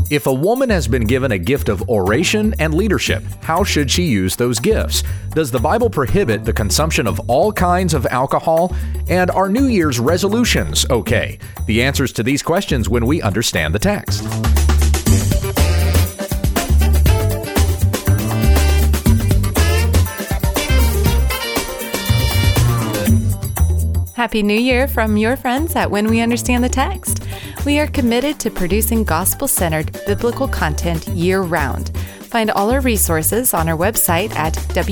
If a woman has been given a gift of oration and leadership, how should she use those gifts? Does the Bible prohibit the consumption of all kinds of alcohol? And are New Year's resolutions okay? The answers to these questions when we understand the text. Happy New Year from your friends at When We Understand the Text. We are committed to producing gospel-centered biblical content year-round. Find all our resources on our website at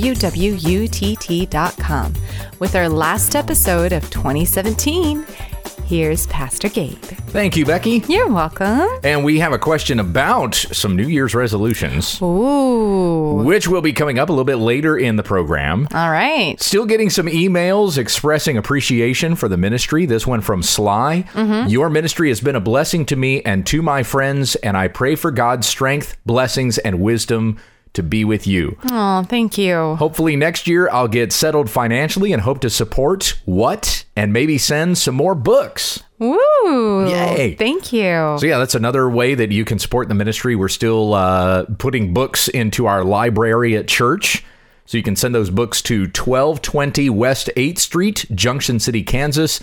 www.utt.com. With our last episode of 2017, here's Pastor Gabe. Thank you, Becky. You're welcome. And we have a question about some New Year's resolutions. Ooh. Which will be coming up a little bit later in the program. All right. Still getting some emails expressing appreciation for the ministry. This one from Sly. Your ministry has been a blessing to me and to my friends, and I pray for God's strength, blessings, and wisdom to be with you. Oh, thank you. Hopefully next year I'll get settled financially and hope to support and maybe send some more books. Woo! Yay! Thank you. So yeah, that's another way that you can support the ministry. We're still putting books into our library at church. So you can send those books to 1220 West 8th Street, Junction City, Kansas,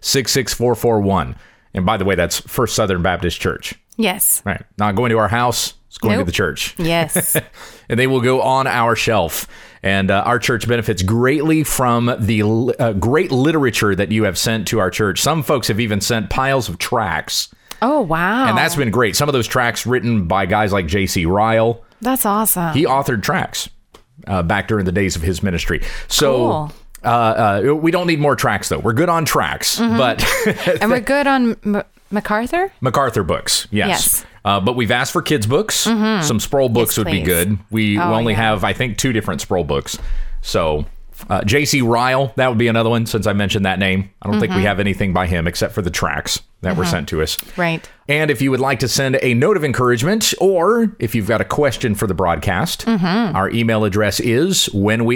66441. And by the way, that's First Southern Baptist Church. Yes. Right. Not going to our house. It's going to the church. Yes. And they will go on our shelf. And our church benefits greatly from the great literature that you have sent to our church. Some folks have even sent piles of tracts. Oh, wow. And that's been great. Some of those tracts written by guys like J.C. Ryle. That's awesome. He authored tracts back during the days of his ministry. So cool. We don't need more tracts, though. We're good on tracts. But and we're good on MacArthur? MacArthur books, yes. But we've asked for kids' books. Some Sproul books would be good. We only have, I think, 2 different Sproul books. So J.C. Ryle, that would be another one, since I mentioned that name. I don't think we have anything by him except for the tracts that were sent to us. Right. And if you would like to send a note of encouragement, or if you've got a question for the broadcast, our email address is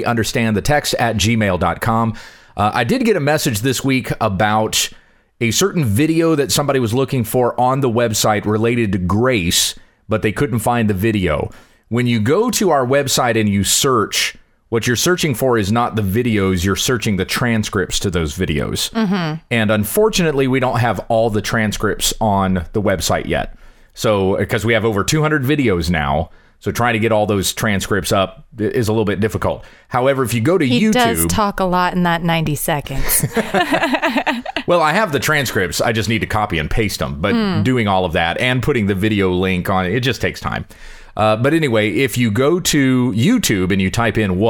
whenweunderstandthetext@gmail.com. I did get a message this week about a certain video that somebody was looking for on the website related to grace, but they couldn't find the video. When you go to our website and you search, what you're searching for is not the videos, you're searching the transcripts to those videos. And unfortunately, we don't have all the transcripts on the website yet. So, because we have over 200 videos now, so trying to get all those transcripts up is a little bit difficult. However, if you go to YouTube... He does talk a lot in that 90 seconds. Well, I have the transcripts. I just need to copy and paste them. But doing all of that and putting the video link on it just takes time. But anyway, if you go to YouTube and you type in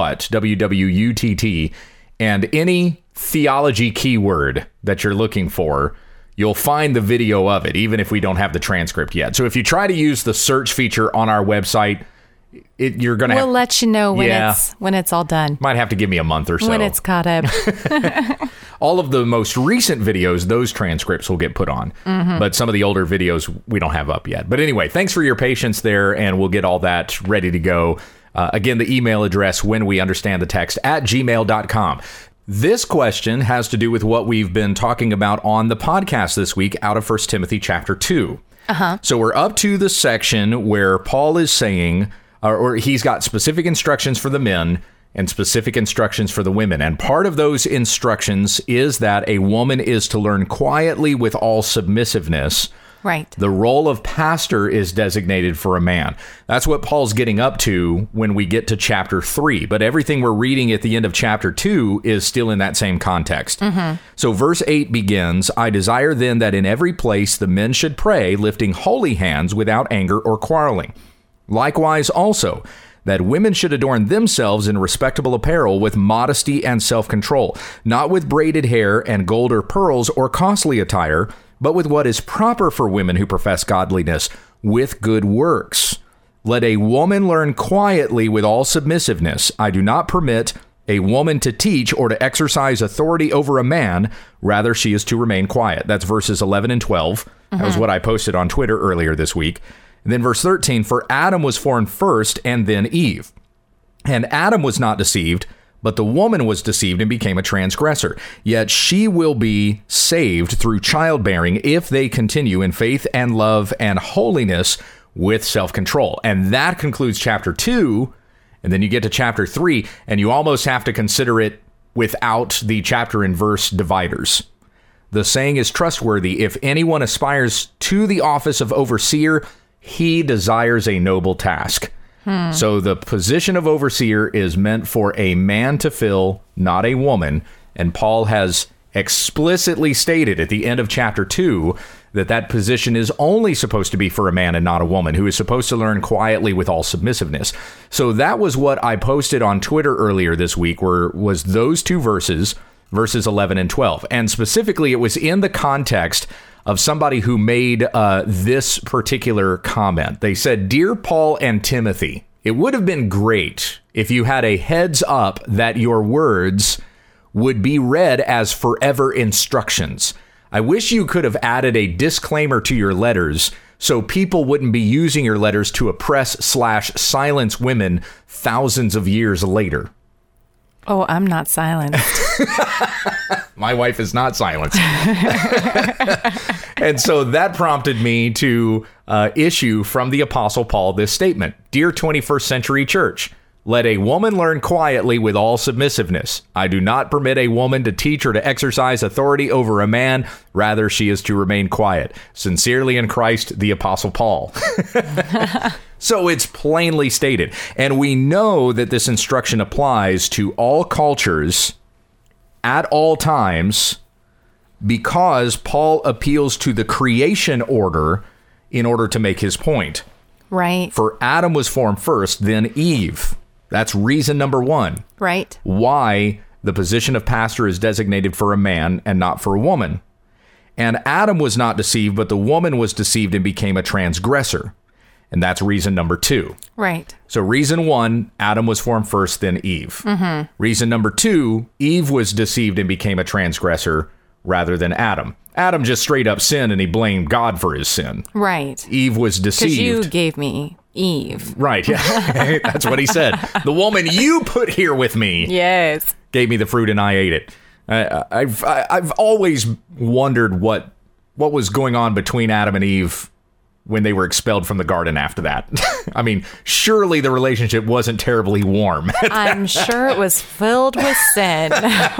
WWUTT, and any theology keyword that you're looking for, you'll find the video of it, even if we don't have the transcript yet. So if you try to use the search feature on our website, you're going to We'll let you know when it's all done. Might have to give me a month or so. When it's caught up. All of the most recent videos, those transcripts will get put on. But some of the older videos we don't have up yet. But anyway, thanks for your patience there, and we'll get all that ready to go. Again, the email address, whenweunderstandthetext@gmail.com. This question has to do with what we've been talking about on the podcast this week out of 1 Timothy chapter 2. So we're up to the section where Paul is saying, or he's got specific instructions for the men and specific instructions for the women. And part of those instructions is that a woman is to learn quietly with all submissiveness. Right. The role of pastor is designated for a man. That's what Paul's getting up to when we get to chapter 3. But everything we're reading at the end of chapter 2 is still in that same context. So verse 8 begins, I desire then that in every place the men should pray, lifting holy hands without anger or quarreling. Likewise also, that women should adorn themselves in respectable apparel with modesty and self-control, not with braided hair and gold or pearls or costly attire, but with what is proper for women who profess godliness, with good works. Let a woman learn quietly with all submissiveness. I do not permit a woman to teach or to exercise authority over a man. Rather, she is to remain quiet. That's verses 11 and 12. That was what I posted on Twitter earlier this week. And then verse 13, for Adam was formed first and then Eve. And Adam was not deceived, but the woman was deceived and became a transgressor. Yet she will be saved through childbearing if they continue in faith and love and holiness with self-control. And that concludes chapter 2. And then you get to chapter 3, and you almost have to consider it without the chapter and verse dividers. The saying is trustworthy. If anyone aspires to the office of overseer, he desires a noble task. So the position of overseer is meant for a man to fill, not a woman. And Paul has explicitly stated at the end of chapter 2 that that position is only supposed to be for a man and not a woman, who is supposed to learn quietly with all submissiveness. So that was what I posted on Twitter earlier this week, was those two verses 11 and 12. And specifically, it was in the context of somebody who made this particular comment. They said, "Dear Paul and Timothy, it would have been great if you had a heads up that your words would be read as forever instructions. I wish you could have added a disclaimer to your letters so people wouldn't be using your letters to oppress/silence women thousands of years later." Oh, I'm not silenced. My wife is not silenced. And so that prompted me to issue from the Apostle Paul this statement. "Dear 21st century church, let a woman learn quietly with all submissiveness. I do not permit a woman to teach or to exercise authority over a man. Rather, she is to remain quiet. Sincerely in Christ, the Apostle Paul." So it's plainly stated. And we know that this instruction applies to all cultures at all times because Paul appeals to the creation order in order to make his point. Right. For Adam was formed first, then Eve. That's reason number one. Right. Why the position of pastor is designated for a man and not for a woman. And Adam was not deceived, but the woman was deceived and became a transgressor. And that's reason number 2. Right. So reason 1, Adam was formed first, then Eve. Reason number 2, Eve was deceived and became a transgressor rather than Adam. Adam just straight up sinned and he blamed God for his sin. Right. Eve was deceived. Because you gave me Eve. Right. Yeah. That's what he said. The woman you put here with me. Yes. Gave me the fruit and I ate it. I've always wondered what was going on between Adam and Eve when they were expelled from the garden after that. I mean, surely the relationship wasn't terribly warm. I'm sure it was filled with sin.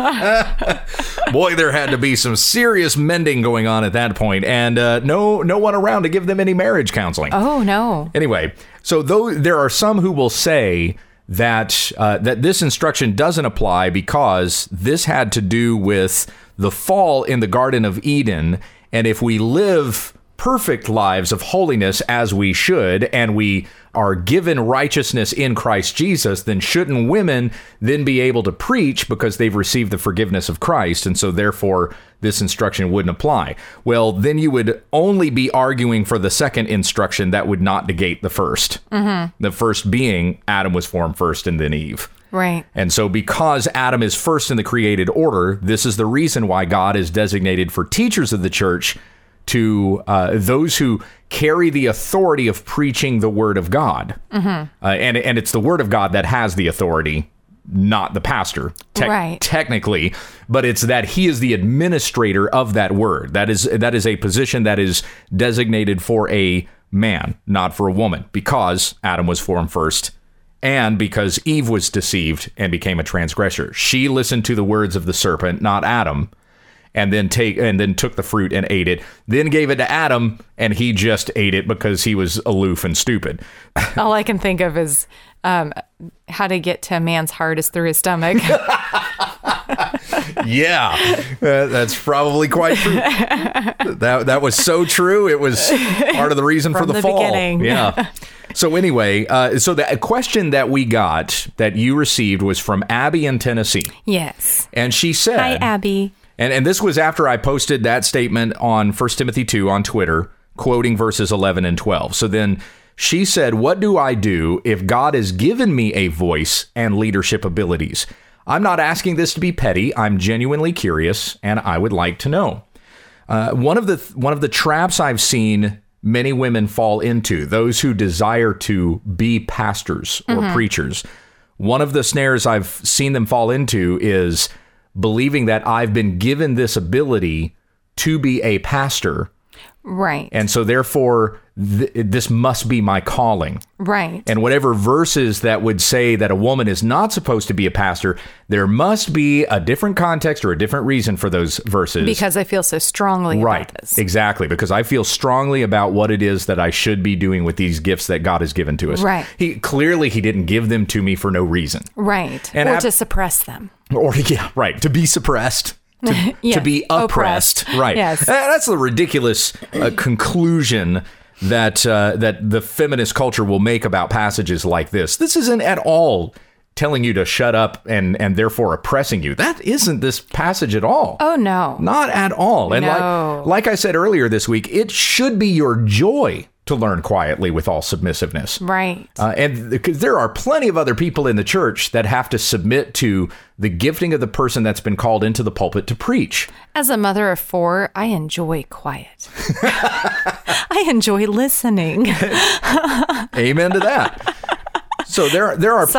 Boy, there had to be some serious mending going on at that point, and no one around to give them any marriage counseling. Oh, no. Anyway, so though there are some who will say that that this instruction doesn't apply because this had to do with the fall in the Garden of Eden, and if we live perfect lives of holiness as we should, and we are given righteousness in Christ Jesus, then shouldn't women then be able to preach because they've received the forgiveness of Christ, and so therefore this instruction wouldn't apply? Well, then you would only be arguing for the second instruction that would not negate the first. The first being Adam was formed first and then Eve. Right. And so because Adam is first in the created order, this is the reason why God is designated for teachers of the church to those who carry the authority of preaching the word of God. And it's the word of God that has the authority, not the pastor, right. Technically, but it's that he is the administrator of that word. That is a position that is designated for a man, not for a woman, because Adam was formed first and because Eve was deceived and became a transgressor. She listened to the words of the serpent, not Adam. And then took the fruit and ate it, then gave it to Adam, and he just ate it because he was aloof and stupid. All I can think of is how to get to a man's heart is through his stomach. Yeah, that's probably quite true. That was so true. It was part of the reason for the fall. Beginning. Yeah. So anyway, so the question that we got that you received was from Abby in Tennessee. Yes. And she said, "Hi, Abby." And this was after I posted that statement on 1 Timothy 2 on Twitter, quoting verses 11 and 12. So then she said, "What do I do if God has given me a voice and leadership abilities? I'm not asking this to be petty. I'm genuinely curious, and I would like to know." One of the traps I've seen many women fall into, those who desire to be pastors or preachers, one of the snares I've seen them fall into is believing that I've been given this ability to be a pastor. Right. And so therefore, this must be my calling. Right. And whatever verses that would say that a woman is not supposed to be a pastor, there must be a different context or a different reason for those verses. Because I feel so strongly about this. Exactly. Because I feel strongly about what it is that I should be doing with these gifts that God has given to us. Right. He didn't give them to me for no reason. Right. And or to suppress them. Or, to be suppressed. To be oppressed. Right. Yes. That's the ridiculous conclusion that the feminist culture will make about passages like this. This isn't at all telling you to shut up and therefore oppressing you. That isn't this passage at all. Oh, no. Not at all. And no. like I said earlier this week, it should be your joy to learn quietly with all submissiveness. Right. And because there are plenty of other people in the church that have to submit to the gifting of the person that's been called into the pulpit to preach. As a mother of 4, I enjoy quiet. I enjoy listening. Amen to that. So there are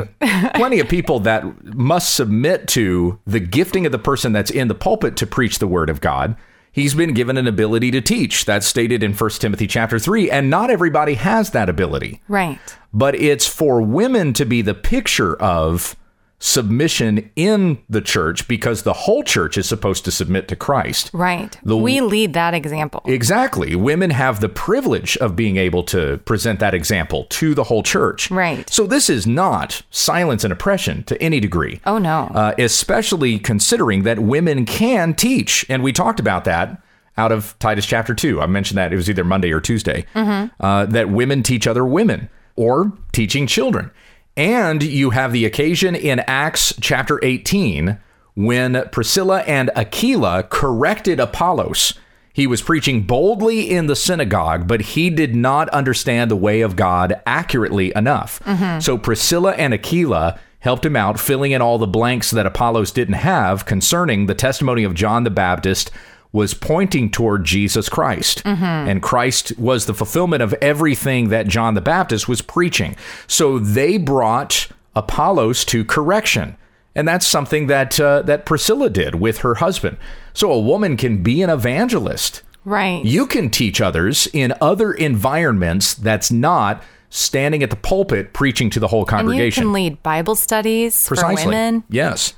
plenty of people that must submit to the gifting of the person that's in the pulpit to preach the word of God. He's been given an ability to teach. That's stated in 1 Timothy chapter 3, and not everybody has that ability. Right. But it's for women to be the picture of submission in the church because the whole church is supposed to submit to Christ. Right. We lead that example. Exactly. Women have the privilege of being able to present that example to the whole church. Right. So this is not silence and oppression to any degree. Oh, no. Especially considering that women can teach. And we talked about that out of Titus chapter 2. I mentioned that it was either Monday or Tuesday. That women teach other women or teaching children. And you have the occasion in Acts chapter 18 when Priscilla and Aquila corrected Apollos. He was preaching boldly in the synagogue, but he did not understand the way of God accurately enough. So Priscilla and Aquila helped him out, filling in all the blanks that Apollos didn't have concerning the testimony of John the Baptist was pointing toward Jesus Christ. And Christ was the fulfillment of everything that John the Baptist was preaching. So they brought Apollos to correction. And that's something that Priscilla did with her husband. So a woman can be an evangelist. Right. You can teach others in other environments that's not standing at the pulpit preaching to the whole congregation. And you can lead Bible studies for women. Yes.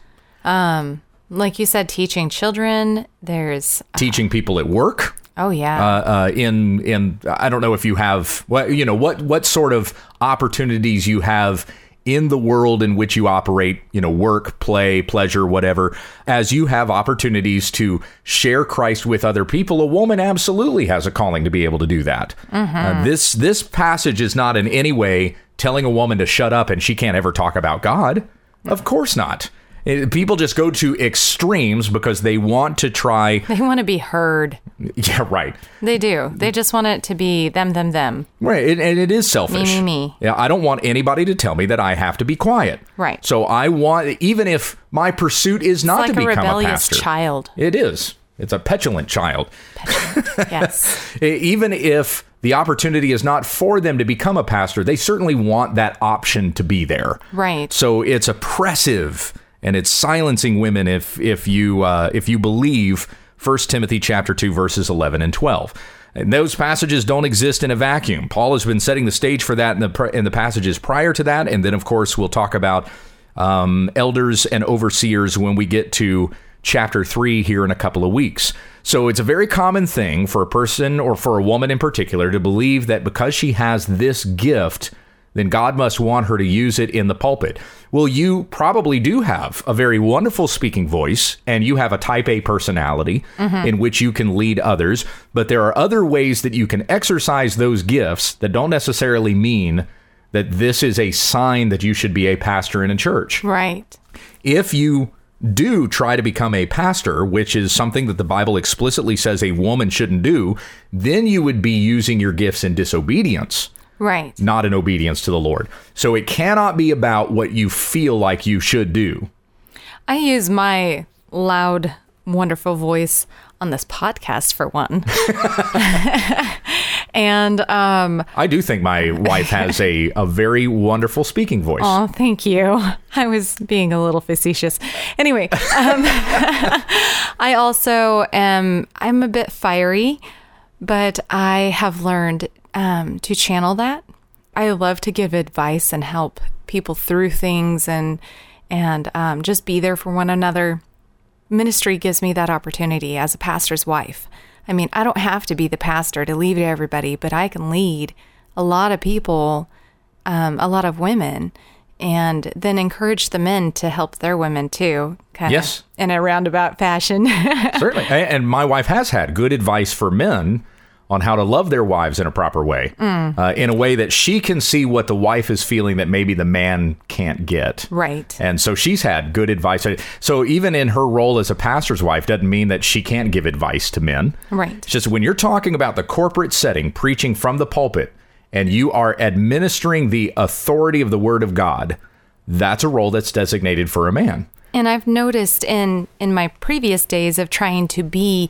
Like you said, teaching children. There's teaching people at work. Oh yeah. In I don't know if you have what sort of opportunities you have in the world in which you operate, work, play, pleasure, whatever. As you have opportunities to share Christ with other people, a woman absolutely has a calling to be able to do that. This passage is not in any way telling a woman to shut up and she can't ever talk about God. Of course not. People just go to extremes because they want to try. They want to be heard. Yeah, right. They do. They just want it to be them. Right. And it is selfish. Me. Yeah. I don't want anybody to tell me that I have to be quiet. Right. So I want, even if my pursuit is not to become a pastor. It's like a rebellious child. It is. It's a petulant child. Yes. Even if the opportunity is not for them to become a pastor, they certainly want that option to be there. Right. So it's oppressive. And it's silencing women if you believe 1 Timothy chapter 2, verses 11 and 12. And those passages don't exist in a vacuum. Paul has been setting the stage for that in the passages prior to that. And then, of course, we'll talk about elders and overseers when we get to chapter 3 here in a couple of weeks. So it's a very common thing for a person or for a woman in particular to believe that because she has this gift, then God must want her to use it in the pulpit. Well, you probably do have a very wonderful speaking voice, and you have a type A personality in which you can lead others. But there are other ways that you can exercise those gifts that don't necessarily mean that this is a sign that you should be a pastor in a church. Right. If you do try to become a pastor, which is something that the Bible explicitly says a woman shouldn't do, then you would be using your gifts in disobedience. Right. Not in obedience to the Lord. So it cannot be about what you feel like you should do. I use my loud, wonderful voice on this podcast for one. And I do think my wife has a very wonderful speaking voice. Oh, thank you. I was being a little facetious. Anyway, I also I'm a bit fiery, but I have learned to channel that. I love to give advice and help people through things and just be there for one another. Ministry gives me that opportunity as a pastor's wife. I mean, I don't have to be the pastor to lead everybody, but I can lead a lot of people, a lot of women, and then encourage the men to help their women too, kind of in a roundabout fashion. Certainly. And my wife has had good advice for men on how to love their wives in a proper way, in a way that she can see what the wife is feeling that maybe the man can't get. Right. And so she's had good advice. So even in her role as a pastor's wife doesn't mean that she can't give advice to men. Right. It's just when you're talking about the corporate setting, preaching from the pulpit, and you are administering the authority of the Word of God, that's a role that's designated for a man. And I've noticed in my previous days of trying to be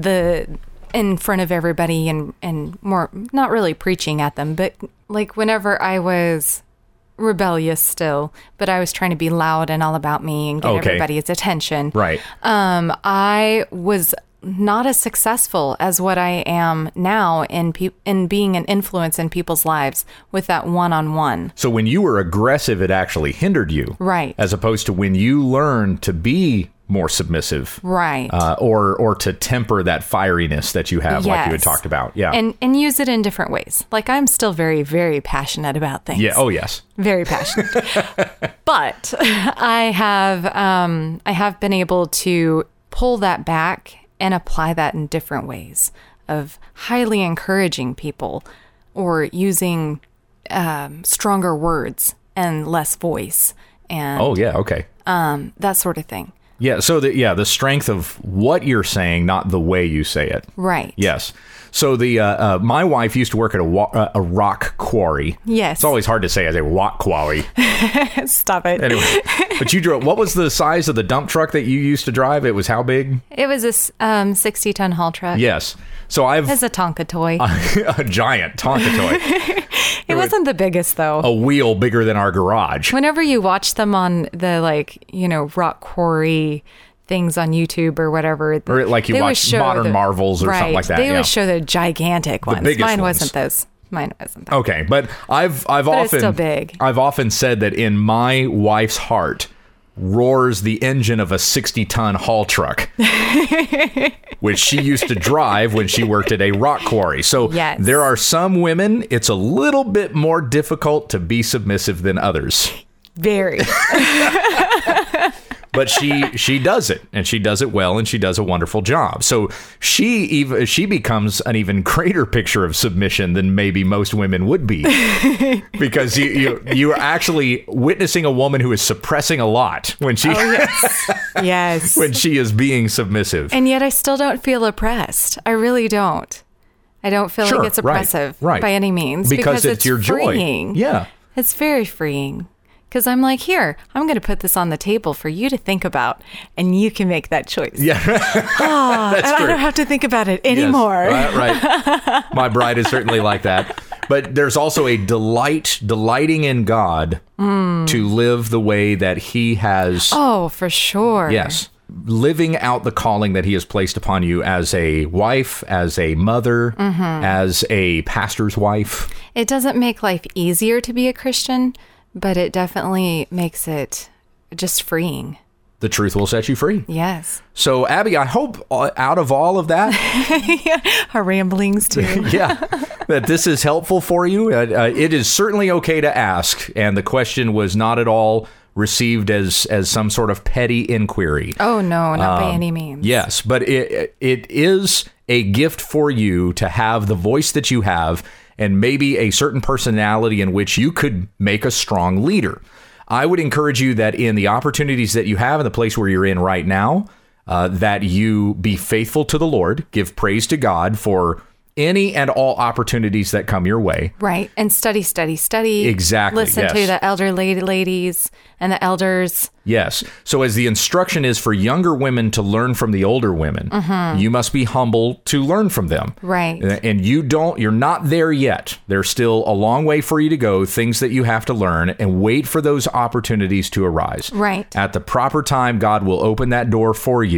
in front of everybody and more, not really preaching at them, but like whenever I was rebellious still, but I was trying to be loud and all about me and get everybody's attention. Right. I was not as successful as what I am now in being an influence in people's lives with that one-on-one. So when you were aggressive, it actually hindered you. Right. As opposed to when you learned to be more submissive. Right. Or to temper that fieriness that you have, like you had talked about. Yeah. And use it in different ways. Like I'm still very, very passionate about things. Yeah. Oh, yes. Very passionate. But I have been able to pull that back and apply that in different ways of highly encouraging people or using stronger words and less voice and that sort of thing. Yeah. So the strength of what you're saying, not the way you say it. Right. Yes. So my wife used to work at a rock quarry. Yes. It's always hard to say as a rock quarry. Stop it. Anyway, but you drove. What was the size of the dump truck that you used to drive? It was how big? It was a 60-ton haul truck. Yes. So It's a Tonka toy. A giant Tonka toy. It wasn't the biggest though. A wheel bigger than our garage. Whenever you watch them on the rock quarry things on YouTube or whatever, or like you watch Modern Marvels or something like that. They always show the gigantic ones. Mine wasn't those. Mine wasn't that. Okay, but I've it's still big. I've often said that in my wife's heart roars the engine of a 60-ton haul truck, which she used to drive when she worked at a rock quarry. So there are some women, it's a little bit more difficult to be submissive than others. Very. But she does it, and she does it well, and she does a wonderful job. So she becomes an even greater picture of submission than maybe most women would be, because you are actually witnessing a woman who is suppressing a lot when she yes. when she is being submissive. And yet I still don't feel oppressed. I really don't. I don't feel like it's oppressive by any means because it's your freeing. Joy. Yeah, it's very freeing. Because I'm like, here, I'm going to put this on the table for you to think about, and you can make that choice. Yeah. That's true. I don't have to think about it anymore. Yes. Right. My bride is certainly like that. But there's also a delighting in God to live the way that he has. Oh, for sure. Yes. Living out the calling that he has placed upon you as a wife, as a mother, as a pastor's wife. It doesn't make life easier to be a Christian, but it definitely makes it just freeing. The truth will set you free. Yes. So, Abby, I hope out of all of that, our ramblings too. That this is helpful for you. It is certainly okay to ask, and the question was not at all received as some sort of petty inquiry. Oh no, not by any means. Yes, but it is a gift for you to have the voice that you have, and maybe a certain personality in which you could make a strong leader. I would encourage you that in the opportunities that you have in the place where you're in right now, that you be faithful to the Lord, give praise to God for any and all opportunities that come your way. Right. And study. Exactly. Listen to the elder ladies and the elders. Yes. So as the instruction is for younger women to learn from the older women, you must be humble to learn from them. Right. And you're not there yet. There's still a long way for you to go, things that you have to learn, and wait for those opportunities to arise. Right. At the proper time, God will open that door for you.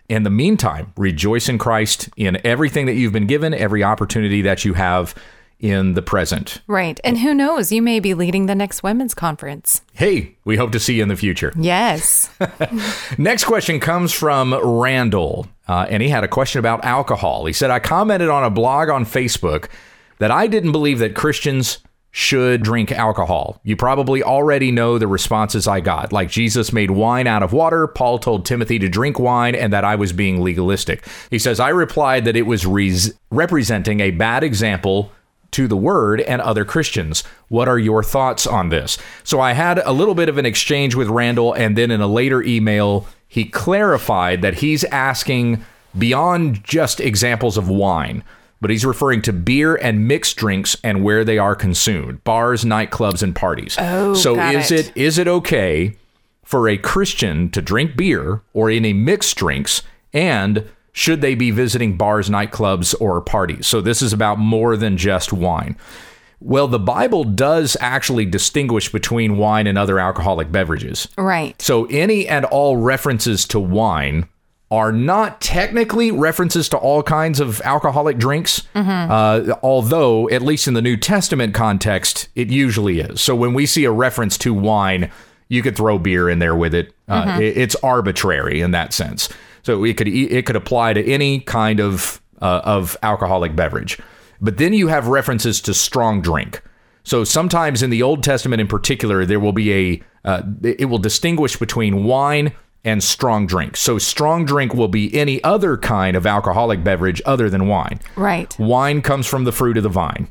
In the meantime, rejoice in Christ in everything that you've been given, every opportunity that you have in the present. Right. And who knows, you may be leading the next women's conference. Hey, we hope to see you in the future. Yes. Next question comes from Randall, and he had a question about alcohol. He said, I commented on a blog on Facebook that I didn't believe that Christians should drink alcohol. You probably already know the responses I got. Like Jesus made wine out of water, Paul told Timothy to drink wine, and that I was being legalistic. He says, I replied that it was representing a bad example to the word and other Christians. What are your thoughts on this? So I had a little bit of an exchange with Randall, and then in a later email, he clarified that he's asking beyond just examples of wine, but he's referring to beer and mixed drinks and where they are consumed, bars, nightclubs, and parties. So is it okay for a Christian to drink beer or any mixed drinks, and should they be visiting bars, nightclubs, or parties? So this is about more than just wine. Well, the Bible does actually distinguish between wine and other alcoholic beverages. Right. So any and all references to wine are not technically references to all kinds of alcoholic drinks, although, at least in the New Testament context, it usually is. So when we see a reference to wine, you could throw beer in there with it. It's arbitrary in that sense. So it could apply to any kind of alcoholic beverage. But then you have references to strong drink. So sometimes in the Old Testament in particular, there will be it will distinguish between wine and strong drink. So strong drink will be any other kind of alcoholic beverage other than wine. Right. Wine comes from the fruit of the vine.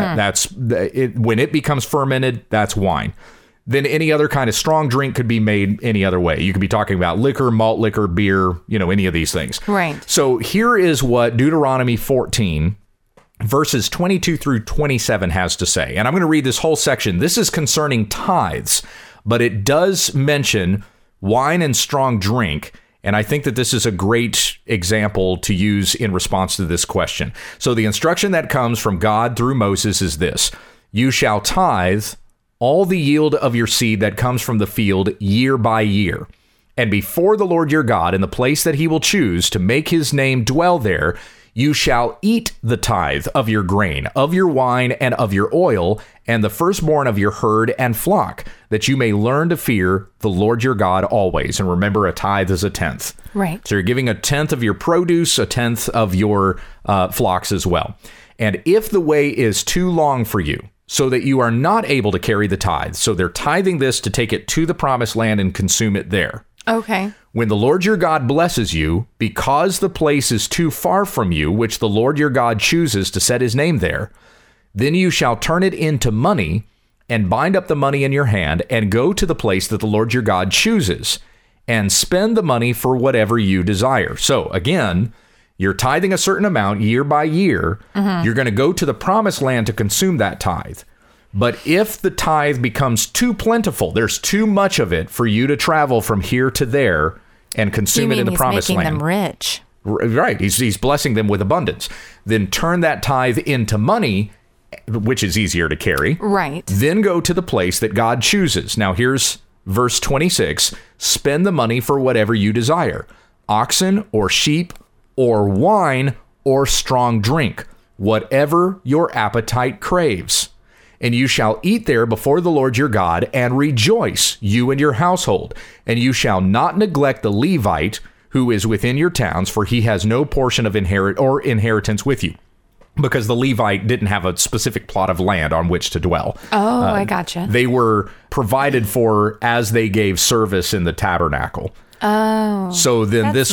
When it becomes fermented, that's wine. Then any other kind of strong drink could be made any other way. You could be talking about liquor, malt liquor, beer, any of these things. Right. So here is what Deuteronomy 14, verses 22 through 27 has to say. And I'm going to read this whole section. This is concerning tithes, but it does mention wine and strong drink. And I think that this is a great example to use in response to this question. So the instruction that comes from God through Moses is this: you shall tithe all the yield of your seed that comes from the field year by year. And before the Lord your God, in the place that he will choose to make his name dwell there, you shall eat the tithe of your grain, of your wine, and of your oil, and the firstborn of your herd and flock, that you may learn to fear the Lord your God always. And remember, a tithe is a tenth. Right. So you're giving a tenth of your produce, a tenth of your flocks as well. And if the way is too long for you, so that you are not able to carry the tithe, so they're tithing this to take it to the promised land and consume it there. Okay. When the Lord your God blesses you, because the place is too far from you, which the Lord your God chooses to set his name there, then you shall turn it into money and bind up the money in your hand and go to the place that the Lord your God chooses and spend the money for whatever you desire. So again, you're tithing a certain amount year by year. You're going to go to the promised land to consume that tithe. But if the tithe becomes too plentiful, there's too much of it for you to travel from here to there and consume it in the promised land. He's making them rich. Right. He's blessing them with abundance. Then turn that tithe into money, which is easier to carry. Right. Then go to the place that God chooses. Now here's verse 26. Spend the money for whatever you desire: oxen or sheep or wine or strong drink, whatever your appetite craves. And you shall eat there before the Lord your God and rejoice, you and your household. And you shall not neglect the Levite who is within your towns, for he has no portion of inheritance with you. Because the Levite didn't have a specific plot of land on which to dwell. Oh, I gotcha. They were provided for as they gave service in the tabernacle. Oh, so then this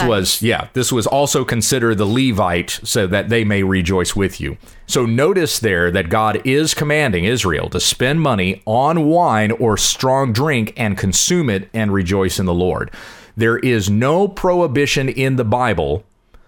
was also considered the Levite, so that they may rejoice with you. So notice there that God is commanding Israel to spend money on wine or strong drink and consume it and rejoice in the Lord. There is no prohibition in the Bible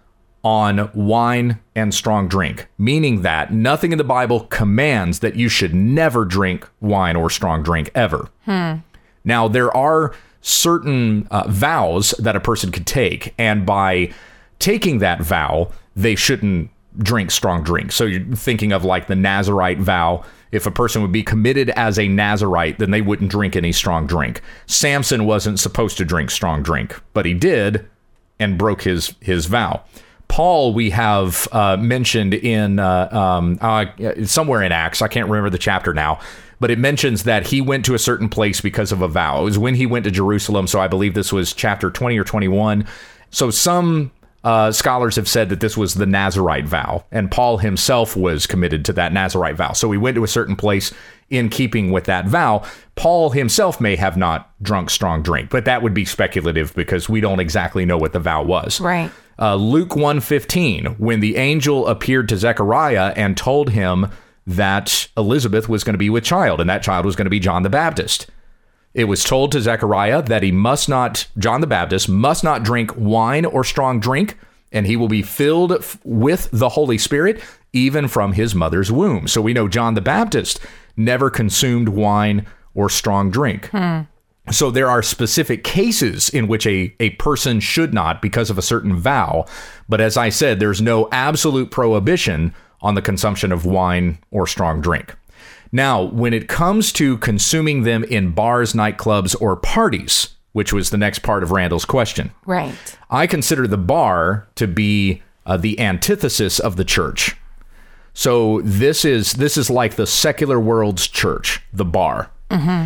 on wine and strong drink, meaning that nothing in the Bible commands that you should never drink wine or strong drink ever. Now, there are certain vows that a person could take, and by taking that vow, they shouldn't drink strong drink. So you're thinking of like the Nazirite vow. If a person would be committed as a Nazirite, then they wouldn't drink any strong drink. Samson wasn't supposed to drink strong drink, but he did and broke his vow. Paul, we have mentioned in somewhere in Acts. I can't remember the chapter now, but it mentions that he went to a certain place because of a vow. It was when he went to Jerusalem. So I believe this was chapter 20 or 21. So some scholars have said that this was the Nazirite vow, and Paul himself was committed to that Nazirite vow. So he went to a certain place in keeping with that vow. Paul himself may have not drunk strong drink, but that would be speculative because we don't exactly know what the vow was. Right. Luke 1:15, when the angel appeared to Zechariah and told him that Elizabeth was going to be with child, and that child was going to be John the Baptist. It was told to Zechariah that John the Baptist must not drink wine or strong drink, and he will be filled with the Holy Spirit, even from his mother's womb. So we know John the Baptist never consumed wine or strong drink. So there are specific cases in which a person should not because of a certain vow. But as I said, there's no absolute prohibition on the consumption of wine or strong drink. Now, when it comes to consuming them in bars, nightclubs, or parties, which was the next part of Randall's question, right, I consider the bar to be the antithesis of the church. So this is like the secular world's church, the bar. Mm-hmm.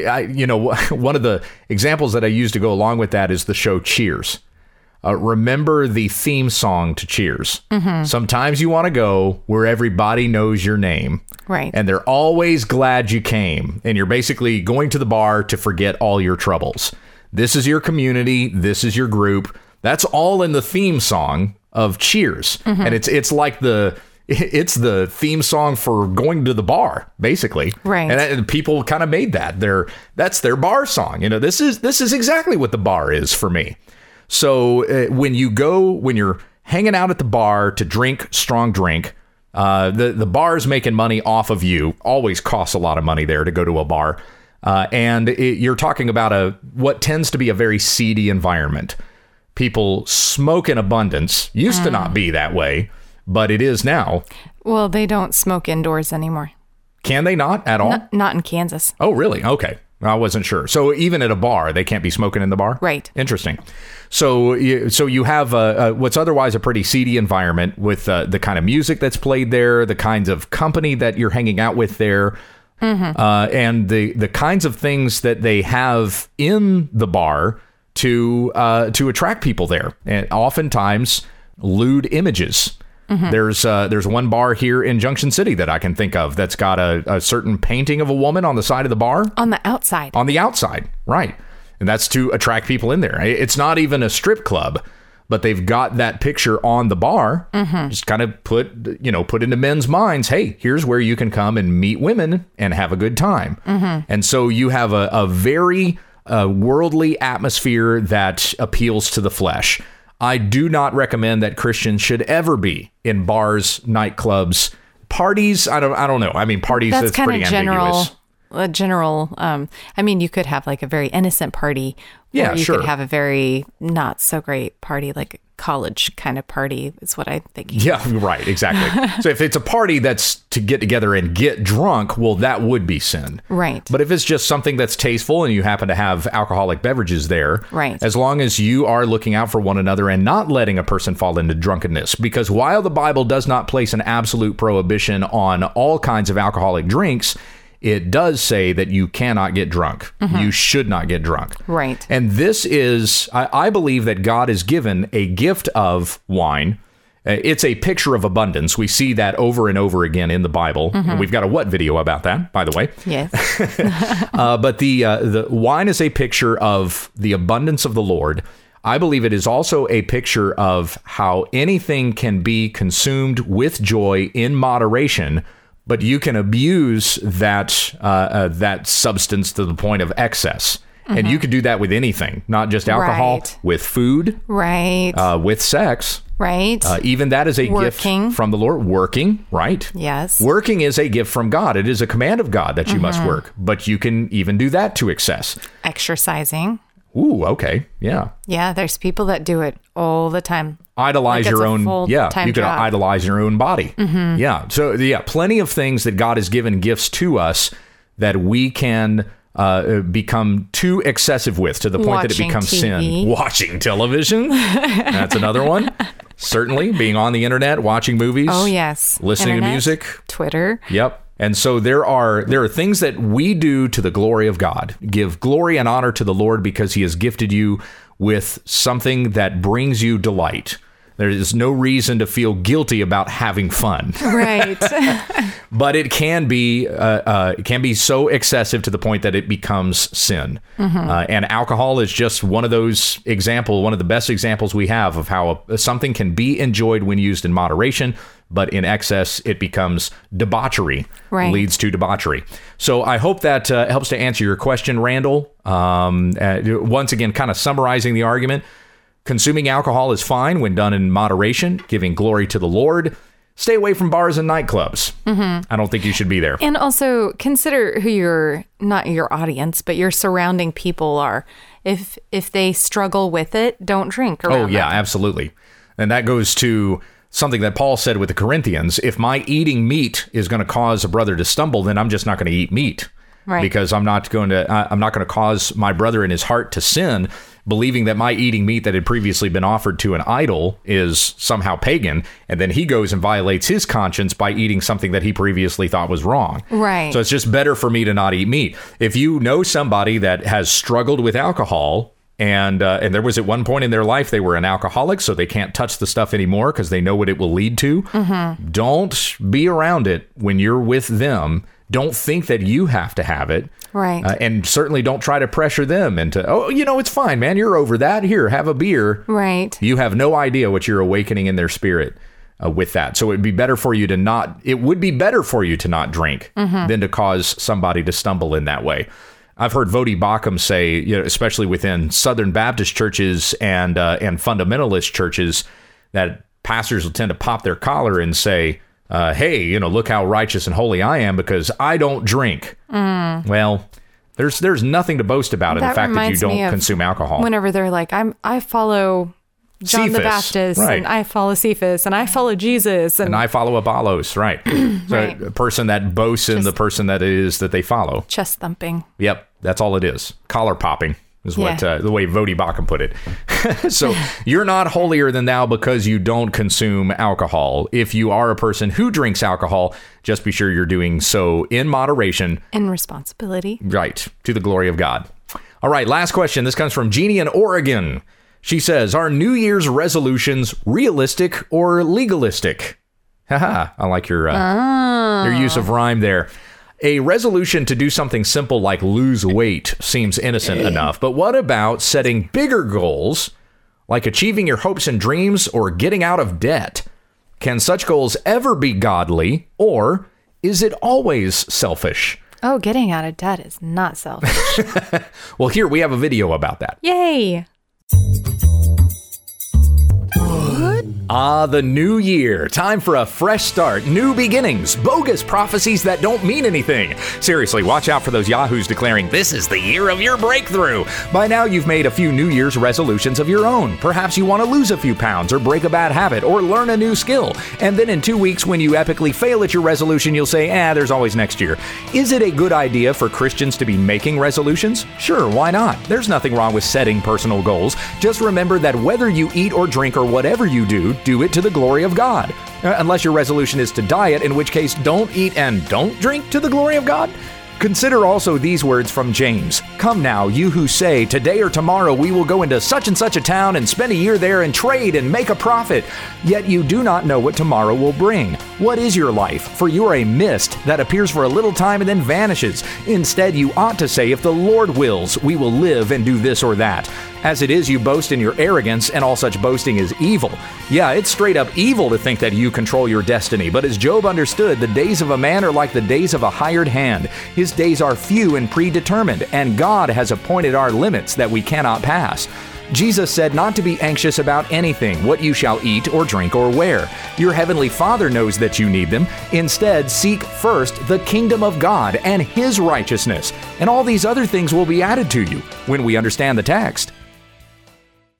And one of the examples that I use to go along with that is the show Cheers. Remember the theme song to Cheers. Mm-hmm. Sometimes you want to go where everybody knows your name. Right. And they're always glad you came. And you're basically going to the bar to forget all your troubles. This is your community. This is your group. That's all in the theme song of Cheers. Mm-hmm. And it's like it's the theme song for going to the bar, basically. Right. And people kind of made that. That's their bar song. This is exactly what the bar is for me. So when you're hanging out at the bar to drink strong drink, the bar's making money off of you. Always costs a lot of money there to go to a bar. And you're talking about what tends to be a very seedy environment. People smoke in abundance. Used to not be that way, but it is now. Well, they don't smoke indoors anymore. Can they not at all? Not in Kansas. Oh, really? Okay. I wasn't sure. So even at a bar, they can't be smoking in the bar? Right. Interesting. So you have what's otherwise a pretty seedy environment with the kind of music that's played there, the kinds of company that you're hanging out with there, mm-hmm. And the kinds of things that they have in the bar to attract people there. And oftentimes lewd images. Mm-hmm. There's one bar here in Junction City that I can think of that's got a certain painting of a woman on the side of the bar. On the outside. On the outside, right. And that's to attract people in there. It's not even a strip club, but they've got that picture on the bar. Mm-hmm. Just kind of put into men's minds, hey, here's where you can come and meet women and have a good time. Mm-hmm. And so you have a very worldly atmosphere that appeals to the flesh. I do not recommend that Christians should ever be in bars, nightclubs, parties. I don't know. I mean, parties, that's pretty ambiguous. I mean, you could have like a very innocent party. Yeah, or you sure. could have a very not so great party, like a college kind of party is what I'm thinking. Yeah, right. Exactly. So if it's a party that's to get together and get drunk, well, that would be sin. Right. But if it's just something that's tasteful and you happen to have alcoholic beverages there, right. As long as you are looking out for one another and not letting a person fall into drunkenness, because while the Bible does not place an absolute prohibition on all kinds of alcoholic drinks, it does say that you cannot get drunk. Mm-hmm. You should not get drunk. Right. And this is, I believe that God has given a gift of wine. It's a picture of abundance. We see that over and over again in the Bible. Mm-hmm. And we've got a what video about that, by the way. Yes. But the wine is a picture of the abundance of the Lord. I believe it is also a picture of how anything can be consumed with joy in moderation, but you can abuse that substance to the point of excess. Mm-hmm. And you could do that with anything, not just alcohol, right. With food, right? With sex, right? Even that is a gift from the Lord. Working, right? Yes. Working is a gift from God. It is a command of God that you must work, but you can even do that to excess. Exercising. Ooh, okay. Yeah. Yeah, there's people that do it all the time. Idolize your own. Yeah, you can idolize your own body. Mm-hmm. Yeah. So, yeah, plenty of things that God has given gifts to us that we can become too excessive with, to the point that it Watching becomes TV. sin. Watching television. That's another one. Certainly. Being on the internet, watching movies. Oh, yes. Listening Internet, to music. Twitter. Yep. And so there are things that we do to the glory of God. Give glory and honor to the Lord because he has gifted you with something that brings you delight. There is no reason to feel guilty about having fun. Right. But it can be so excessive to the point that it becomes sin. And alcohol is just one of those examples, one of the best examples we have of how something can be enjoyed when used in moderation, but in excess, it becomes debauchery, Right. leads to debauchery. So I hope that helps to answer your question, Randall. Once again, kind of summarizing the argument. Consuming alcohol is fine when done in moderation, giving glory to the Lord. Stay away from bars and nightclubs. I don't think you should be there. And also consider who not your audience, but your surrounding people are. If they struggle with it, don't drink around Oh, yeah, them. absolutely. And that goes to something that Paul said with the Corinthians. If my eating meat is going to cause a brother to stumble, then I'm just not going to eat meat. Right. Because I'm not going to cause my brother in his heart to sin, believing that my eating meat that had previously been offered to an idol is somehow pagan, and then he goes and violates his conscience by eating something that he previously thought was wrong. Right. So it's just better for me to not eat meat. If you know somebody that has struggled with alcohol, and there was at one point in their life they were an alcoholic, so they can't touch the stuff anymore because they know what it will lead to, don't be around it when you're with them. Don't think that you have to have it. Right. And certainly don't try to pressure them into, it's fine, man. You're over that. Here, have a beer. Right. You have no idea what you're awakening in their spirit with that. So it would be better for you to not drink than to cause somebody to stumble in that way. I've heard Vodi Bakum say, especially within Southern Baptist churches and fundamentalist churches, that pastors will tend to pop their collar and say, hey, look how righteous and holy I am because I don't drink. Well, there's nothing to boast about in the fact that you don't consume alcohol. Whenever they're like, I follow John the Cephas, Baptist, right. and I follow Cephas, and I follow Jesus, and I follow Apollos, right? So Right. a person that boasts in the person that it is that they follow. chest thumping. Yep, that's all it is. Collar popping is what Yeah. the way Vodi Bakum put it. So you're not holier than thou because you don't consume alcohol. If you are a person who drinks alcohol, just be sure you're doing so in moderation. And responsibility. Right, to the glory of God. All right, last question. This comes from Jeannie in Oregon. She says, are New Year's resolutions realistic or legalistic? Haha, I like your use of rhyme there. A resolution to do something simple like lose weight seems innocent enough, but what about setting bigger goals like achieving your hopes and dreams or getting out of debt? Can such goals ever be godly, or is it always selfish? Oh, getting out of debt is not selfish. Well, here we have a video about that. Yay. The new year. Time for a fresh start, new beginnings, bogus prophecies that don't mean anything. Seriously, watch out for those yahoos declaring, this is the year of your breakthrough. By now, you've made a few New Year's resolutions of your own. Perhaps you want to lose a few pounds or break a bad habit or learn a new skill. And then in 2 weeks, when you epically fail at your resolution, you'll say, there's always next year. Is it a good idea for Christians to be making resolutions? Sure, why not? There's nothing wrong with setting personal goals. Just remember that whether you eat or drink or whatever you do it to the glory of God. Unless your resolution is to diet, in which case don't eat and don't drink to the glory of God. Consider also these words from James. Come now, you who say, today or tomorrow we will go into such and such a town and spend a year there and trade and make a profit. Yet you do not know what tomorrow will bring. What is your life? For you are a mist that appears for a little time and then vanishes. Instead, you ought to say, if the Lord wills, we will live and do this or that. As it is, you boast in your arrogance, and all such boasting is evil. Yeah, it's straight up evil to think that you control your destiny, but as Job understood, the days of a man are like the days of a hired hand. His days are few and predetermined, and God has appointed our limits that we cannot pass. Jesus said not to be anxious about anything, what you shall eat or drink or wear. Your heavenly Father knows that you need them. Instead, seek first the kingdom of God and His righteousness, and all these other things will be added to you when we understand the text.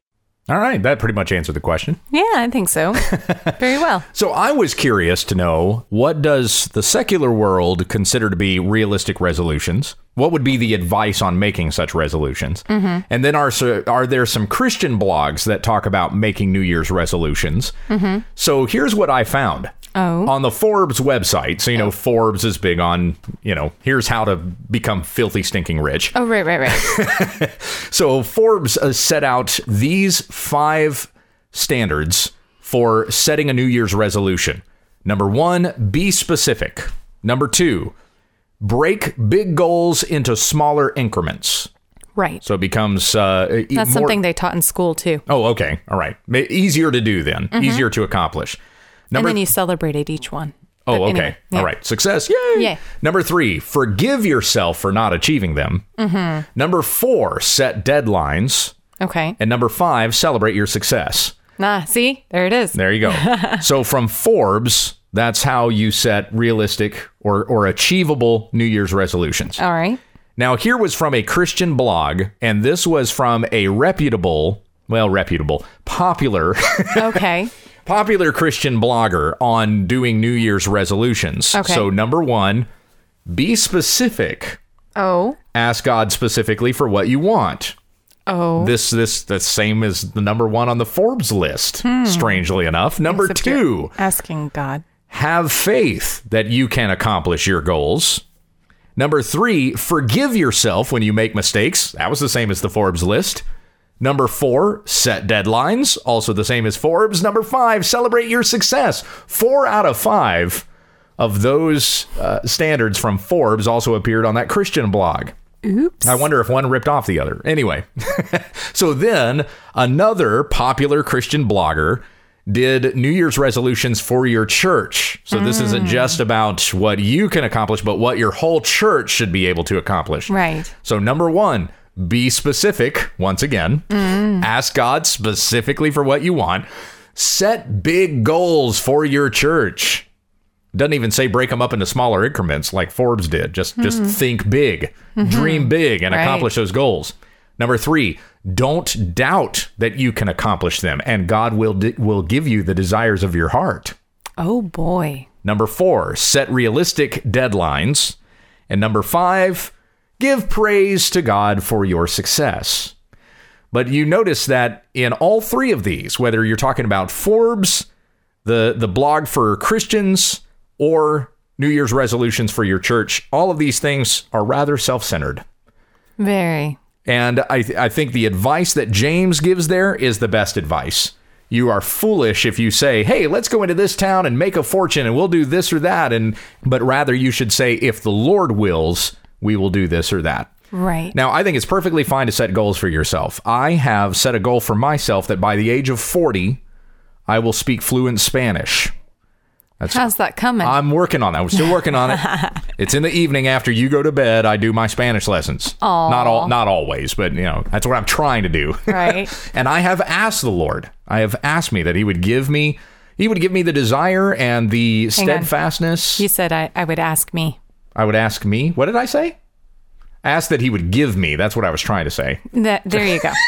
All right. That pretty much answered the question. Yeah, I think so. Very well. So I was curious to know, what does the secular world consider to be realistic resolutions? What would be the advice on making such resolutions? Mm-hmm. And then are there some Christian blogs that talk about making New Year's resolutions? Mm-hmm. So here's what I found. Oh. On the Forbes website. So, Forbes is big on, here's how to become filthy, stinking rich. Oh, right. So Forbes set out these 5 standards for setting a New Year's resolution. Number 1, be specific. Number 2, break big goals into smaller increments. Right. So it becomes That's something they taught in school, too. Oh, okay. All right. Easier to do then. Mm-hmm. Easier to accomplish. And then you celebrated each one. Oh, okay. Anyway, yeah. All right. Success. Yay. Yeah. Number 3, forgive yourself for not achieving them. Mm-hmm. Number 4, set deadlines. Okay. And number 5, celebrate your success. See? There it is. There you go. So from Forbes, that's how you set realistic or achievable New Year's resolutions. All right. Now, here was from a Christian blog, and this was from a popular. Okay. Popular Christian blogger on doing New Year's resolutions. Okay. So number 1, be specific. Oh. Ask God specifically for what you want. Oh. This the same as the number 1 on the Forbes list, strangely enough. Number 2, asking God. Have faith that you can accomplish your goals. Number 3, forgive yourself when you make mistakes. That was the same as the Forbes list. Number 4, set deadlines. Also the same as Forbes. Number 5, celebrate your success. 4 out of 5 of those standards from Forbes also appeared on that Christian blog. Oops. I wonder if one ripped off the other. Anyway, so then another popular Christian blogger did New Year's resolutions for your church. So this isn't just about what you can accomplish, but what your whole church should be able to accomplish. Right. So number 1, be specific. Once again, ask God specifically for what you want. Set big goals for your church. Doesn't even say break them up into smaller increments like Forbes did. Just think big, dream big, and accomplish those goals. Number 3, don't doubt that you can accomplish them, and God will give you the desires of your heart. Oh, boy. Number 4, set realistic deadlines. And number 5, give praise to God for your success. But you notice that in all 3 of these, whether you're talking about Forbes, the blog for Christians, or New Year's resolutions for your church, all of these things are rather self-centered. Very. And I think the advice that James gives there is the best advice. You are foolish if you say, hey, let's go into this town and make a fortune and we'll do this or that. But rather you should say, if the Lord wills, we will do this or that. Right. Now, I think it's perfectly fine to set goals for yourself. I have set a goal for myself that by the age of 40, I will speak fluent Spanish. How's that coming? I'm working on that. We're still working on it. It's in the evening after you go to bed. I do my Spanish lessons. Aww. Not always, but that's what I'm trying to do. Right. And I have asked the Lord. I have asked me that He would give me the desire and the steadfastness. You said I would ask me. I would ask me. What did I say? Ask that He would give me. That's what I was trying to say. There you go.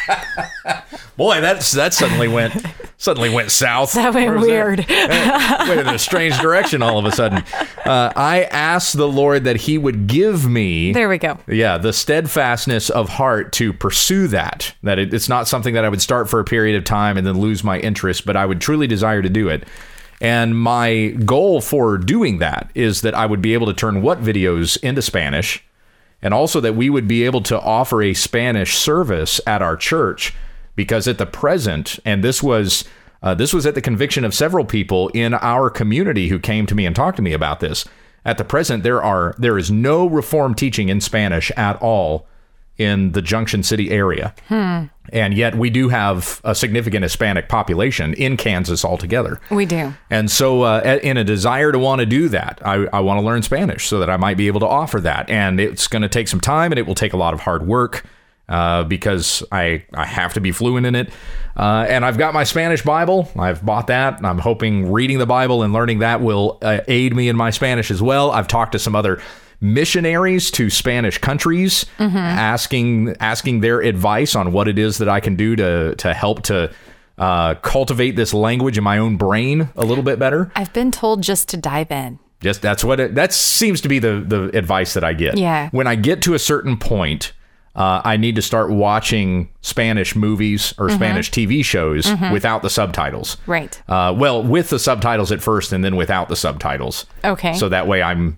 Boy, that suddenly went south. That went weird. Went in a strange direction all of a sudden. I asked the Lord that He would give me. There we go. Yeah, the steadfastness of heart to pursue that. That it's not something that I would start for a period of time and then lose my interest, but I would truly desire to do it. And my goal for doing that is that I would be able to turn what videos into Spanish, and also that we would be able to offer a Spanish service at our church. Because at the present, and this was at the conviction of several people in our community who came to me and talked to me about this. At the present, there is no Reformed teaching in Spanish at all in the Junction City area. And yet we do have a significant Hispanic population in Kansas altogether. We do. And so in a desire to want to do that, I want to learn Spanish so that I might be able to offer that. And it's going to take some time and it will take a lot of hard work. Because I have to be fluent in it. And I've got my Spanish Bible. I've bought that. And I'm hoping reading the Bible and learning that will aid me in my Spanish as well. I've talked to some other missionaries to Spanish countries, asking their advice on what it is that I can do to help to cultivate this language in my own brain a little bit better. I've been told just to dive in. Just that seems to be the advice that I get. Yeah. When I get to a certain point, I need to start watching Spanish movies or Spanish TV shows without the subtitles. Right. Well, with the subtitles at first and then without the subtitles. Okay. So that way I'm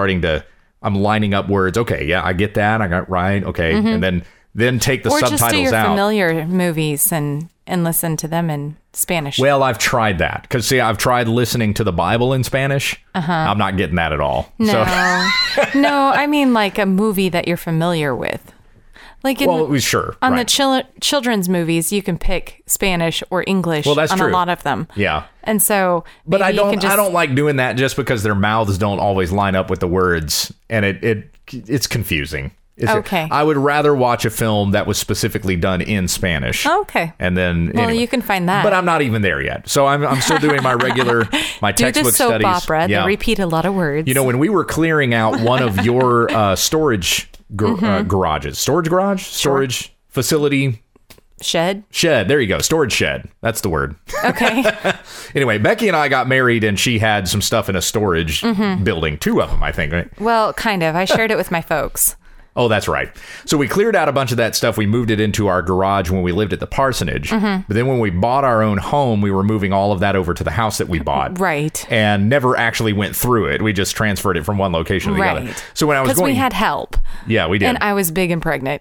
lining up words. Okay, yeah, I get that. I got it right. Okay. And then take the subtitles out. Or just do your familiar movies and listen to them in Spanish. Well, I've tried that because I've tried listening to the Bible in Spanish. I'm not getting that at all. No, So. no, I mean like a movie that you're familiar with. Like sure. On right. the children's movies, you can pick Spanish or English that's on true. a lot of them. Yeah. And so, but I don't like doing that just because their mouths don't always line up with the words, and it's confusing. Okay. I would rather watch a film that was specifically done in Spanish. Okay. And then anyway. You can find that. But I'm not even there yet. So I'm still doing my regular my do textbook the soap studies. opera. They repeat a lot of words. You know, when we were clearing out one of your storage garages, storage facility. Shed. There you go. Storage shed. That's the word. Okay. Anyway, Becky and I got married and she had some stuff in a storage building. 2 of them, I think. Right? Well, kind of. I shared it with my folks. Oh, that's right. So we cleared out a bunch of that stuff. We moved it into our garage when we lived at the parsonage. But then when we bought our own home, we were moving all of that over to the house that we bought. Right. And never actually went through it. We just transferred it from one location to the other. So when I was because we had help. Yeah, we did. And I was big and pregnant.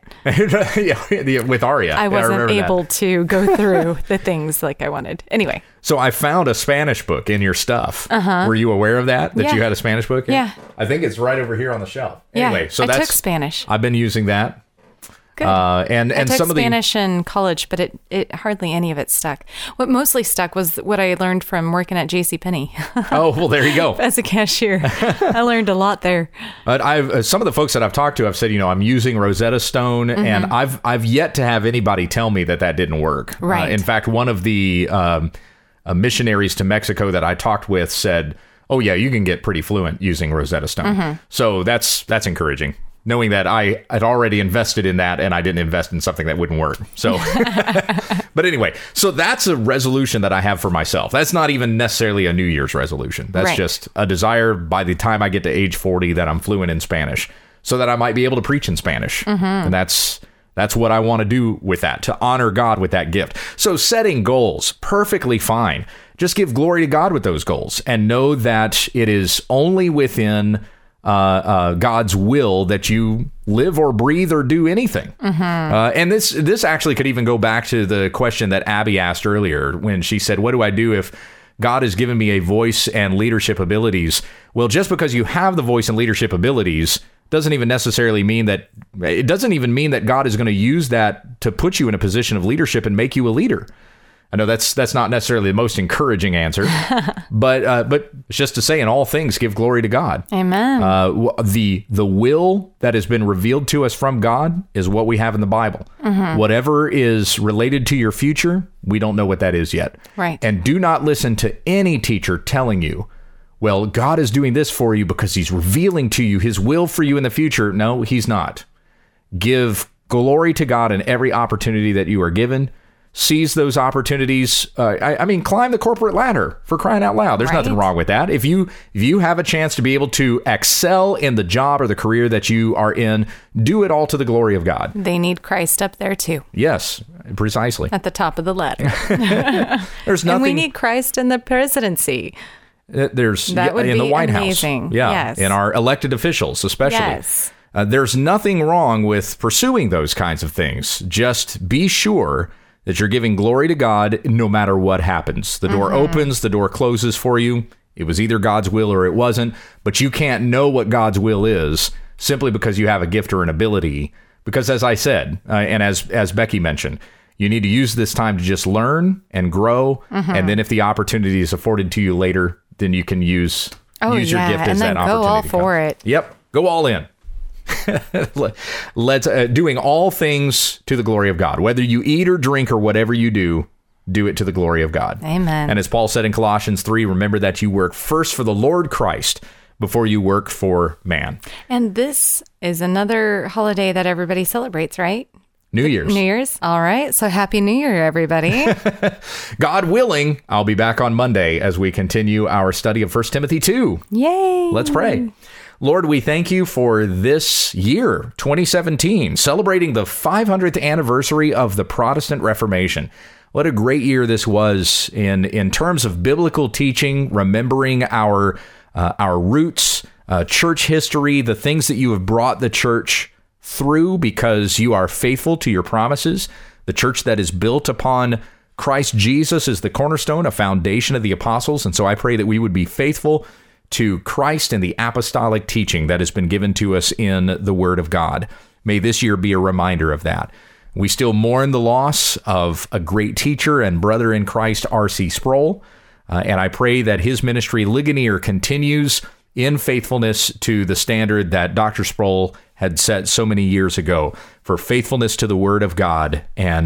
With Aria. I wasn't able to go through the things like I wanted. Anyway. So I found a Spanish book in your stuff. Were you aware of that you had a Spanish book? Yeah. I think it's right over here on the shelf. Anyway, so I took Spanish. I've been using that. Good. And I took some of Spanish in college, but it hardly any of it stuck. What mostly stuck was what I learned from working at JCPenney. Oh, well, there you go. As a cashier, I learned a lot there. But some of the folks that I've talked to have said, I'm using Rosetta Stone, and I've yet to have anybody tell me that didn't work. Right. In fact, one of the missionaries to Mexico that I talked with said, "Oh yeah, you can get pretty fluent using Rosetta Stone." So that's encouraging. Knowing that I had already invested in that and I didn't invest in something that wouldn't work. So, but anyway, so that's a resolution that I have for myself. That's not even necessarily a New Year's resolution. That's just a desire by the time I get to age 40 that I'm fluent in Spanish so that I might be able to preach in Spanish. And that's what I want to do with that, to honor God with that gift. So setting goals, perfectly fine. Just give glory to God with those goals and know that it is only within God's will that you live or breathe or do anything. And this actually could even go back to the question that Abby asked earlier when she said, what do I do if God has given me a voice and leadership abilities? Well, just because you have the voice and leadership abilities doesn't even necessarily mean that God is going to use that to put you in a position of leadership and make you a leader. I know that's not necessarily the most encouraging answer, but it's just to say in all things, give glory to God. Amen. The will that has been revealed to us from God is what we have in the Bible. Whatever is related to your future, we don't know what that is yet. Right. And do not listen to any teacher telling you, well, God is doing this for you because he's revealing to you his will for you in the future. No, he's not. Give glory to God in every opportunity that you are given. Seize those opportunities. I mean, climb the corporate ladder, for crying out loud. There's nothing wrong with that. If you have a chance to be able to excel in the job or the career that you are in, do it all to the glory of God. They need Christ up there too. Yes, precisely. At the top of the ladder. There's nothing. And we need Christ in the presidency. There's that would in be the White amazing. House. Yeah, yes. in our elected officials, especially. Yes. There's nothing wrong with pursuing those kinds of things. Just be sure that you're giving glory to God no matter what happens. The door opens, the door closes for you. It was either God's will or it wasn't, but you can't know what God's will is simply because you have a gift or an ability. Because as I said, and as Becky mentioned, you need to use this time to just learn and grow. And then if the opportunity is afforded to you later, then you can use your gift as that opportunity. Go all for it. Yep. Go all in. Let's doing all things to the glory of God. Whether you eat or drink or whatever you do it to the glory of God. Amen. And as Paul said in Colossians 3, remember that you work first for the Lord Christ, before you work for man. And this is another holiday that everybody celebrates, right? New Year's. New Year's. All right. So happy New Year, everybody. God willing, I'll be back on Monday as we continue our study of 1 Timothy 2. Yay. Let's pray. Lord, we thank you for this year, 2017, celebrating the 500th anniversary of the Protestant Reformation. What a great year this was in terms of biblical teaching, remembering our roots, church history, the things that you have brought the church through because you are faithful to your promises. The church that is built upon Christ Jesus is the cornerstone, a foundation of the apostles. And so I pray that we would be faithful to Christ and the apostolic teaching that has been given to us in the Word of God. May this year be a reminder of that. We still mourn the loss of a great teacher and brother in Christ, R.C. Sproul. And I pray that his ministry, Ligonier, continues in faithfulness to the standard that Dr. Sproul had set so many years ago for faithfulness to the Word of God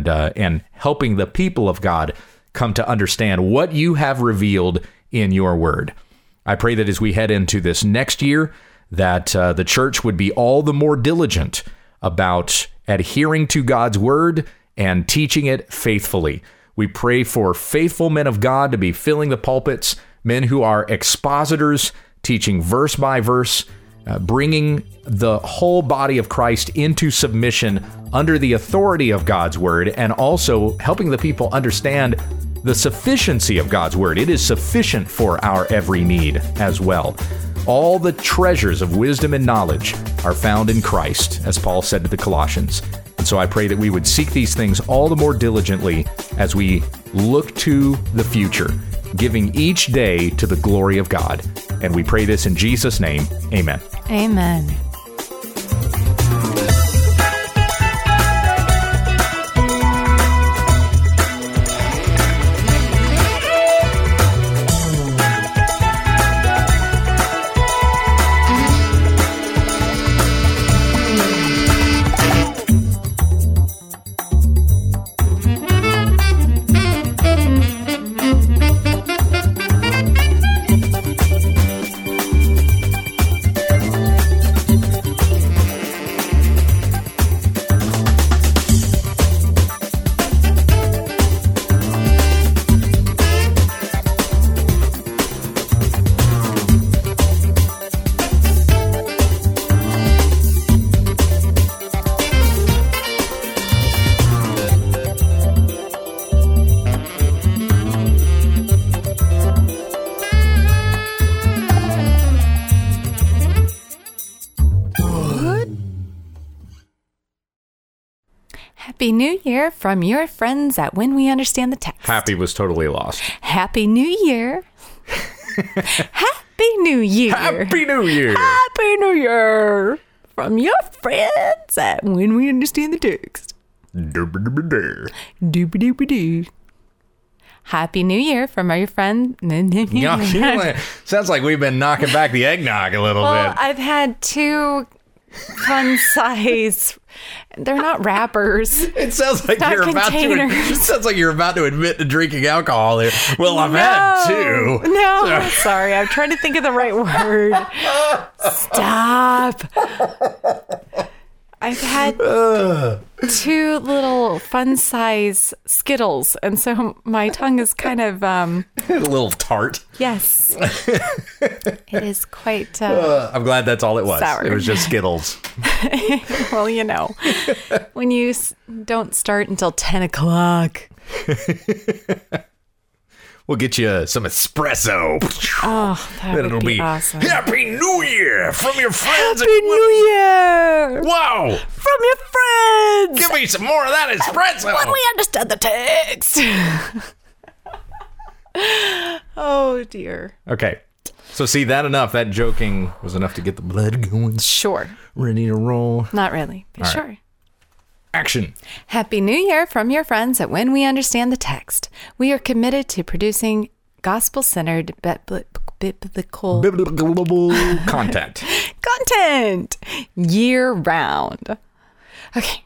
and helping the people of God come to understand what you have revealed in your Word. I pray that as we head into this next year, that the church would be all the more diligent about adhering to God's Word and teaching it faithfully. We pray for faithful men of God to be filling the pulpits, men who are expositors, teaching verse by verse, bringing the whole body of Christ into submission under the authority of God's Word, and also helping the people understand the sufficiency of God's Word. It is sufficient for our every need as well. All the treasures of wisdom and knowledge are found in Christ, as Paul said to the Colossians. And so I pray that we would seek these things all the more diligently as we look to the future, giving each day to the glory of God. And we pray this in Jesus' name. Amen. Amen. Happy New Year from your friends at When We Understand the Text. Happy was totally lost. Happy New Year. Happy New Year. Happy New Year. Happy New Year from your friends at When We Understand the Text. Doobie-doobie-doo. Happy New Year from your friend. Sounds like we've been knocking back the eggnog a little Well, bit. I've had two fun size. They're not wrappers. It sounds like not you're about to admit to drinking alcohol there. Well, I've had two. No, sorry. I'm trying to think of the right word. Stop. I've had two little fun size Skittles, and so my tongue is kind of a little tart. Yes, it is quite. I'm glad that's all it was. Sour. It was just Skittles. Well, you know, when you don't start until 10 o'clock. We'll get you some espresso. Oh, that would be awesome. Happy New Year from your friends. Happy New Year. Wow. From your friends. Give me some more of that espresso. When we understand the text. Oh, dear. Okay. So see, that joking was enough to get the blood going. Sure. Ready to roll. Not really, but All sure. Right. Action. Happy New Year from your friends at When We Understand the Text. We are committed to producing gospel-centered biblical content year-round. Okay.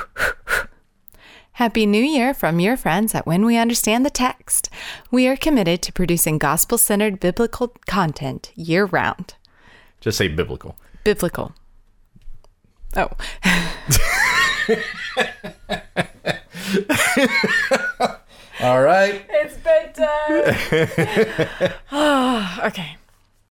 Happy New Year from your friends at When We Understand the Text. We are committed to producing gospel-centered biblical content year-round. Just say biblical. Biblical. Oh. All right. It's bedtime. Okay.